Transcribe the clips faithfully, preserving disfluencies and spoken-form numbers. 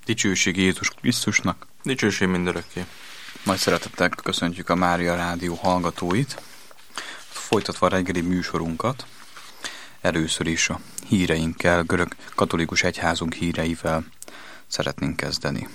Dicsőség Jézus Krisztusnak. Dicsőség mindörökké. Nagy szeretettel köszöntjük a Mária Rádió hallgatóit. Folytatva a reggeli műsorunkat, először is a híreinkkel, görög katolikus egyházunk híreivel szeretnénk kezdeni.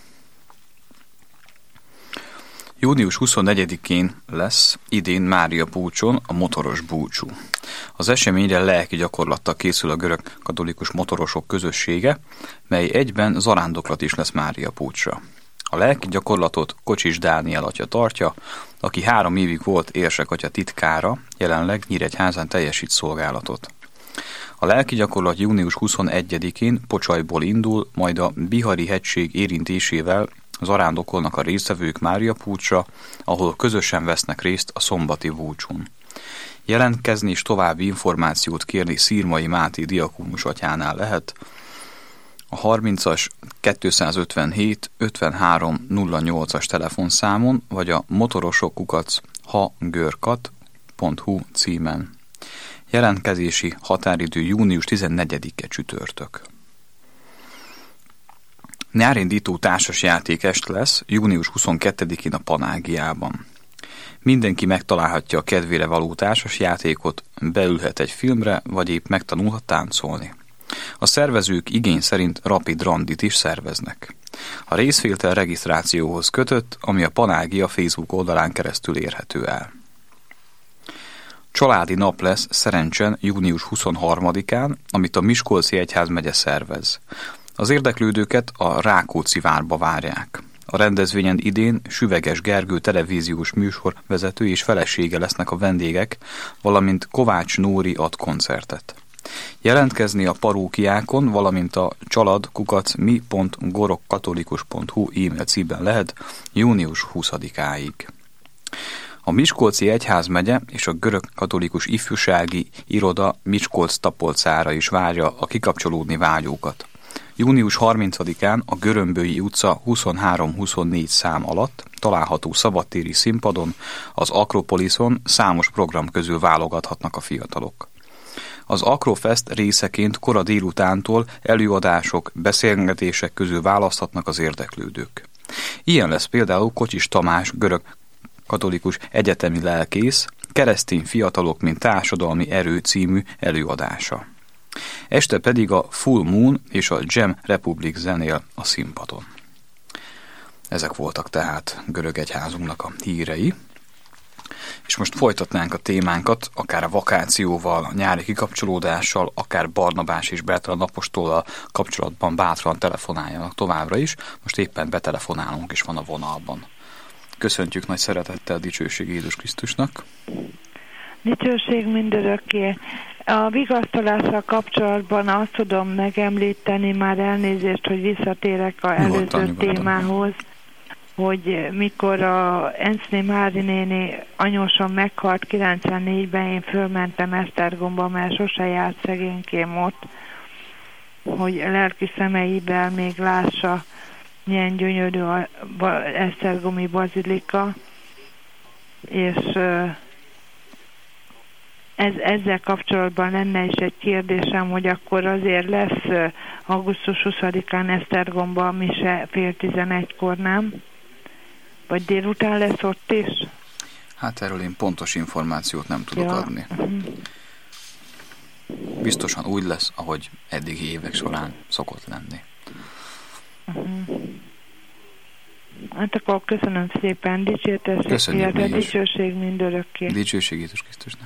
június huszonnegyedikén lesz idén Mária búcson a motoros búcsú. Az eseményre lelki gyakorlattal készül a görög katolikus motorosok közössége, mely egyben zarándoklat is lesz Mária búcsra. A lelki gyakorlatot Kocsis Dániel atya tartja, aki három évig volt érsek atya titkára, jelenleg Nyíregyházán teljesít szolgálatot. A lelki gyakorlat június huszonegyedikén Pocsajból indul, majd a Bihari hegység érintésével zarándokolnak a résztvevők Mária búcsra, ahol közösen vesznek részt a szombati búcsún. Jelentkezni és további információt kérni Szirmai Máté diakónus atyánál lehet a harmincas kétszázötvenhét ötvenhárom nulla nyolcas telefonszámon, vagy a motorosokkukac hagörkat pont hu címen. Jelentkezési határidő június tizennegyedike csütörtök. Nyárindító társasjáték est lesz június huszonkettedikén a Panágiában. Mindenki megtalálhatja a kedvére való társasjátékot, beülhet egy filmre, vagy épp megtanulhat táncolni. A szervezők igény szerint rapid randit is szerveznek. A részvétel regisztrációhoz kötött, ami a Panágia Facebook oldalán keresztül érhető el. Családi nap lesz Szerencsen június huszonharmadikán, amit a Miskolci Egyházmegye szervez. Az érdeklődőket a Rákóczi várba várják. A rendezvényen idén Süveges Gergő televíziós műsorvezető és felesége lesznek a vendégek, valamint Kovács Nóri ad koncertet. Jelentkezni a parókiákon, valamint a csalad kukac mi pont gorokkatolikus pont hu e-mail címben lehet június huszadikáig. A Miskolci Egyházmegye és a Görög Katolikus Ifjúsági Iroda Miskolc-Tapolcára is várja a kikapcsolódni vágyókat. június harmincadikán a Görömbölyi utca huszonhárom huszonnégy szám alatt található szabadtéri színpadon, az Akropoliszon számos program közül válogathatnak a fiatalok. Az Akrofest részeként kora délutántól előadások, beszélgetések közül választhatnak az érdeklődők. Ilyen lesz például Kocsis Tamás görög katolikus egyetemi lelkész, Keresztény fiatalok, mint társadalmi erő című előadása. Este pedig a Full Moon és a Jam Republic zenél a színpadon. Ezek voltak tehát görög egyházunknak a hírei. És most folytatnánk a témánkat, akár a vakációval, a nyári kikapcsolódással, akár Barnabás és Bertalan apostollal kapcsolatban bátran telefonáljanak továbbra is. Most éppen betelefonálunk is van a vonalban. Köszöntjük nagy szeretettel Dicsőség Jézus Krisztusnak. Dicsőség mindörökké. A vigasztalással kapcsolatban azt tudom megemlíteni, már elnézést, hogy visszatérek az előző témához, hogy mikor a Encné Mári néni anyósom meghalt kilencvennégyben, én fölmentem Esztergomba, mert sose járt szegénykém ott, hogy lelki szemeivel még lássa, milyen gyönyörű a esztergomi bazilika, és ez, ezzel kapcsolatban lenne is egy kérdésem, hogy akkor azért lesz augusztus huszadikán Esztergomba a mise fél tizenegykor, nem? Vagy délután lesz ott is? Hát erről én pontos információt nem tudok ja. adni. Biztosan úgy lesz, ahogy eddigi évek során szokott lenni. Uh-huh. Hát akkor köszönöm szépen, dicsértesség, illetve dicsőség mindörökké. Dicsőség Jézus Krisztusnak.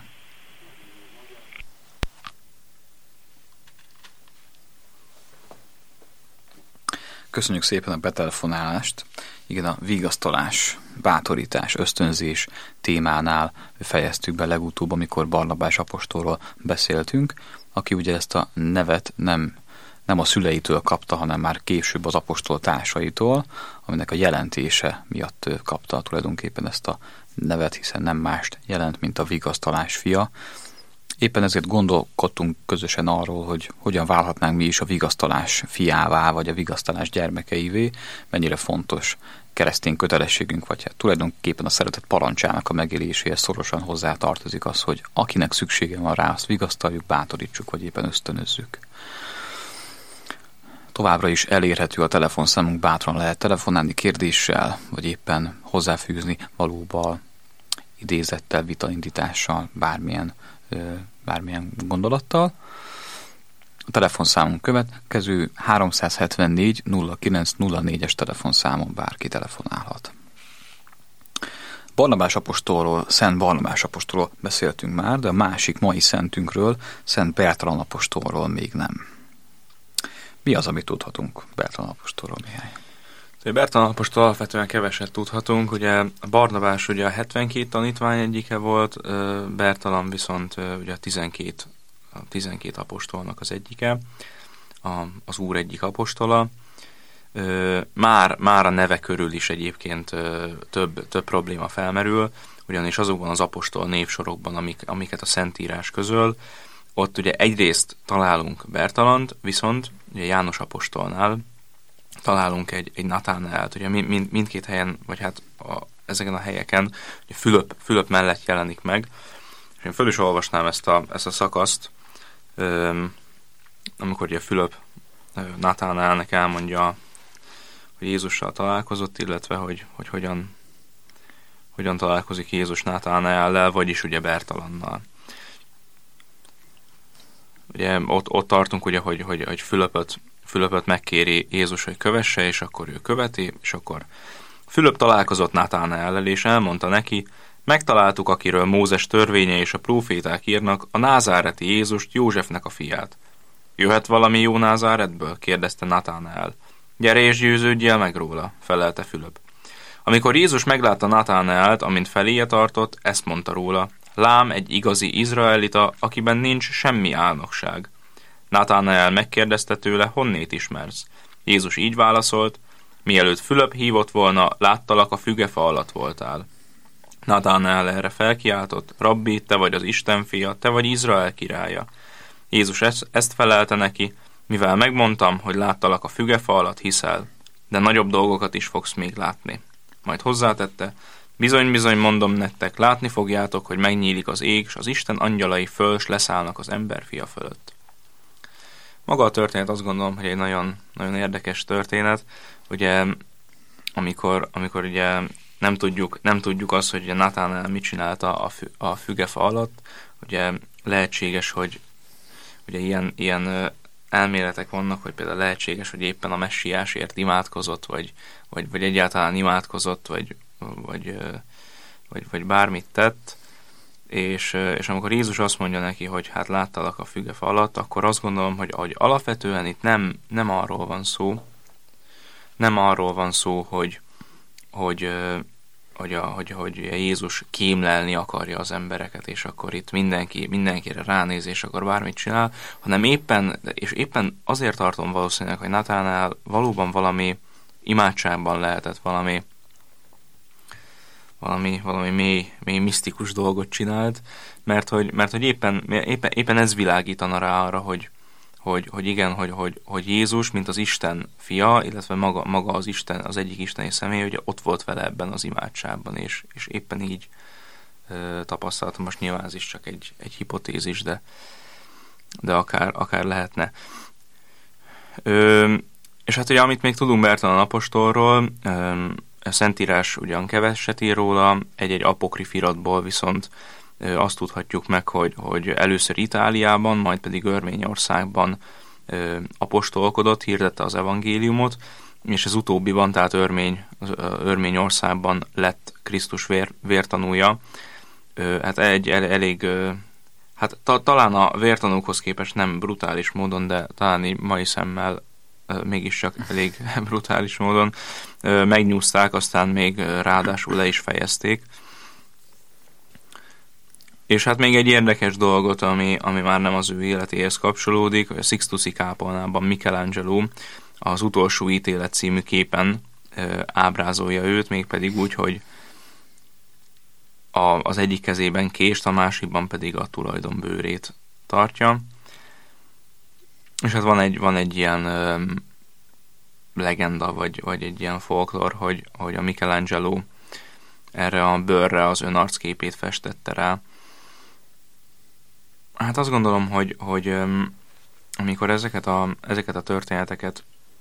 Köszönjük szépen a betelefonálást. Igen, a vigasztalás, bátorítás, ösztönzés témánál fejeztük be legutóbb, amikor Barnabás apostolról beszéltünk, aki ugye ezt a nevet nem, nem a szüleitől kapta, hanem már később az apostol társaitól, aminek a jelentése miatt kapta tulajdonképpen ezt a nevet, hiszen nem mást jelent, mint a vigasztalás fia. Éppen ezért gondolkodtunk közösen arról, hogy hogyan válhatnánk mi is a vigasztalás fiává, vagy a vigasztalás gyermekeivé, mennyire fontos keresztény kötelességünk, vagy hát tulajdonképpen a szeretet parancsának a megéléséhez szorosan hozzá tartozik az, hogy akinek szüksége van rá, azt vigasztaljuk, bátorítsuk, vagy éppen ösztönözzük. Továbbra is elérhető a telefonszámunk, bátran lehet telefonálni kérdéssel, vagy éppen hozzáfűzni valóban idézettel, vitaindítással, bármilyen, bármilyen gondolattal. A telefonszámunk következő háromszázhetvennégy nulla kilenc nulla négyes telefonszámon bárki telefonálhat. Barnabás apostolról, Szent Barnabás apostolról beszéltünk már, de a másik mai szentünkről, Szent Bertalan apostolról még nem. Mi az, amit tudhatunk Bertalan apostolról, Mihály? Bertalan apostol alapvetően keveset tudhatunk. Ugye Barnabás ugye a hetvenkét tanítvány egyike volt, Bertalan viszont ugye a tizenkét, a tizenkét apostolnak az egyike, a, az Úr egyik apostola. Már, már a neve körül is egyébként több, több probléma felmerül, ugyanis azokban az apostol névsorokban, amik, amiket a Szentírás közöl, ott ugye egyrészt találunk Bertalant, viszont ugye János apostolnál találunk egy, egy Natánaelt, ugye mind, mindkét helyen, vagy hát a, ezeken a helyeken ugye Fülöp, Fülöp mellett jelenik meg, és én föl is olvasnám ezt a, ezt a szakaszt, öm, amikor ugye Fülöp Natánaelnek elmondja, hogy Jézussal találkozott, illetve hogy, hogy hogyan, hogyan találkozik Jézus Natánaellel, vagyis ugye Bertalannal. Ugye ott, ott tartunk, ugye, hogy, hogy, hogy Fülöpöt, Fülöpöt megkéri Jézus, hogy kövesse, és akkor ő követi, és akkor Fülöp találkozott Natánaellel, és elmondta neki, megtaláltuk, akiről Mózes törvénye és a próféták írnak, a názáreti Jézust, Józsefnek a fiát. Jöhet valami jó Názáretből? Kérdezte Natánael. Gyere és győződjél meg róla, felelte Fülöp. Amikor Jézus meglátta Natánaelt, amint feléje tartott, ezt mondta róla, lám egy igazi izraelita, akiben nincs semmi álnokság. Natánael megkérdezte tőle, honnét ismersz? Jézus így válaszolt, mielőtt Fülöp hívott volna, láttalak, a fügefa alatt voltál. Natánael erre felkiáltott, rabbi, te vagy az Isten fia, te vagy Izrael királya. Jézus ezt, ezt felelte neki, mivel megmondtam, hogy láttalak a fügefa alatt, hiszel, de nagyobb dolgokat is fogsz még látni. Majd hozzátette, bizony-bizony mondom nektek, látni fogjátok, hogy megnyílik az ég, és az Isten angyalai föl, s leszállnak az emberfia fölött. Maga a történet, azt gondolom, hogy egy nagyon, nagyon érdekes történet, ugye, amikor, amikor ugye nem tudjuk, nem tudjuk azt, hogy Natánael mit csinálta a, fü, a fügefa alatt, ugye lehetséges, hogy ugye ilyen, ilyen elméletek vannak, hogy például lehetséges, hogy éppen a messiásért imádkozott, vagy, vagy, vagy egyáltalán imádkozott, vagy, vagy, vagy, vagy bármit tett, és, és amikor Jézus azt mondja neki, hogy hát láttalak a fügefa alatt, akkor azt gondolom, hogy, hogy alapvetően itt nem, nem arról van szó, nem arról van szó, hogy, hogy, hogy, a, hogy, hogy Jézus kémlelni akarja az embereket, és akkor itt mindenki, mindenkire ránéz, és akkor bármit csinál, hanem éppen, és éppen azért tartom valószínűleg, hogy Natánael valóban valami imádságban lehetett valami, valami, valami mély, mély misztikus dolgot csinált, mert hogy, mert hogy éppen, éppen, éppen ez világítana rá arra, hogy, hogy, hogy igen, hogy, hogy, hogy Jézus, mint az Isten fia, illetve maga, maga az Isten, az egyik isteni személy, ugye ott volt vele ebben az imádságban, és, és éppen így ö, tapasztaltam. Most nyilván ez is csak egy, egy hipotézis, de, de akár, akár lehetne. Ö, és hát ugye, amit még tudunk Bertalan apostolról, ö, a Szentírás ugyan keveset ír róla, egy-egy apokrif iratból viszont ö, azt tudhatjuk meg, hogy, hogy először Itáliában, majd pedig Örményországban ö, apostolkodott, hirdette az evangéliumot, és az utóbbiban, tehát Örmény, Örményországban lett Krisztus vér, vértanúja. Ö, hát egy el, elég, ö, hát ta, talán a vértanúkhoz képest nem brutális módon, de talán így mai szemmel mégiscsak elég brutális módon megnyúzták, aztán még ráadásul le is fejezték. És hát még egy érdekes dolgot, ami, ami már nem az ő életéhez kapcsolódik, hogy a Sixtusi kápolnában Michelangelo az Utolsó ítélet című képen ábrázolja őt, mégpedig úgy, hogy a, az egyik kezében kést, a másikban pedig a tulajdon bőrét tartja. És hát van egy, van egy ilyen ö, legenda, vagy, vagy egy ilyen folklór, hogy, hogy a Michelangelo erre a bőrre az ön arcképét festette rá. Hát azt gondolom, hogy, hogy ö, amikor ezeket a, ezeket a történeteket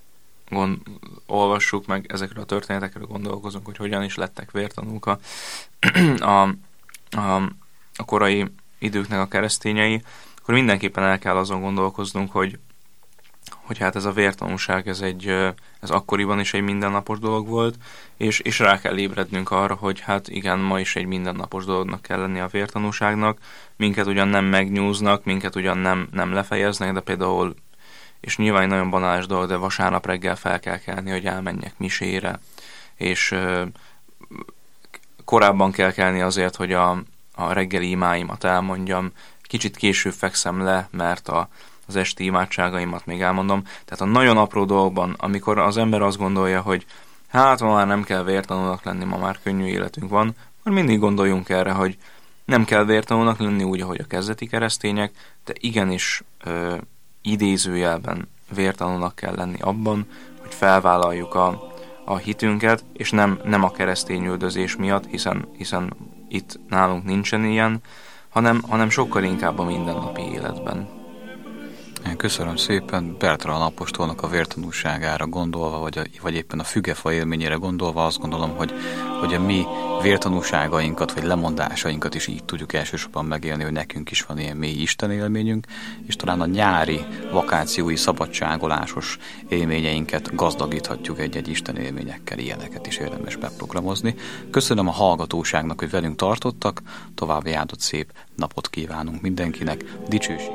gond, olvassuk meg ezekről a történetekről, gondolkozunk, hogy hogyan is lettek vértanúk a, a, a, a korai időknek a keresztényei, akkor mindenképpen el kell azon gondolkoznunk, hogy, hogy hát ez a vértanúság, ez, egy, ez akkoriban is egy mindennapos dolog volt, és, és rá kell ébrednünk arra, hogy hát igen, ma is egy mindennapos dolognak kell lenni a vértanúságnak, minket ugyan nem megnyúznak, minket ugyan nem, nem lefejeznek, de például, és nyilván egy nagyon banális dolog, de vasárnap reggel fel kell kelni, hogy elmenjek misére, és ö, korábban kell kelni azért, hogy a, a reggeli imáimat elmondjam, kicsit később fekszem le, mert a, az esti imádságaimat még elmondom. Tehát a nagyon apró dolgokban, amikor az ember azt gondolja, hogy hát ma már nem kell vértanúnak lenni, ma már könnyű életünk van, akkor mindig gondoljunk erre, hogy nem kell vértanúnak lenni úgy, ahogy a kezdeti keresztények, de igenis ö, idézőjelben vértanúnak kell lenni abban, hogy felvállaljuk a, a hitünket, és nem, nem a keresztényüldözés miatt, hiszen, hiszen itt nálunk nincsen ilyen, hanem, hanem sokkal inkább a mindennapi életben. Köszönöm szépen. Bertalan apostolnak a vértanúságára gondolva, vagy, a, vagy éppen a fügefa élményére gondolva azt gondolom, hogy, hogy a mi vértanúságainkat, vagy lemondásainkat is így tudjuk elsősorban megélni, hogy nekünk is van ilyen mély Isten élményünk, és talán a nyári, vakációi, szabadságolásos élményeinket gazdagíthatjuk egy-egy Isten élményekkel, ilyeneket is érdemes beprogramozni. Köszönöm a hallgatóságnak, hogy velünk tartottak, további áldott szép napot kívánunk mindenkinek, dicsőség!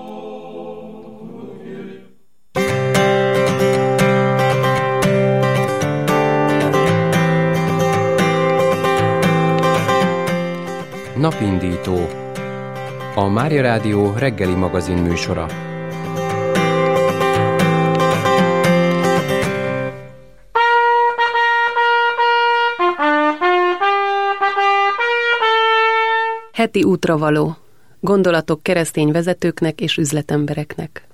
Napindító, a Mária Rádió reggeli magazin műsora. Heti útravaló. Gondolatok keresztény vezetőknek és üzletembereknek.